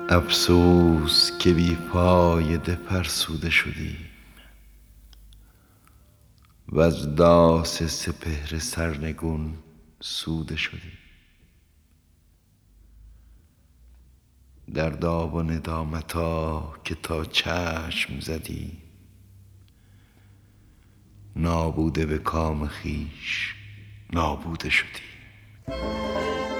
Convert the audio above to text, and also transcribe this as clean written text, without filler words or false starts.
افسوس که بی فایده فرسوده شدیم وز داس سپهر سرنگون سوده شدیم. دردا و ندامتا که تا چشم زدیم نابوده به کام خویش نابوده شدیم.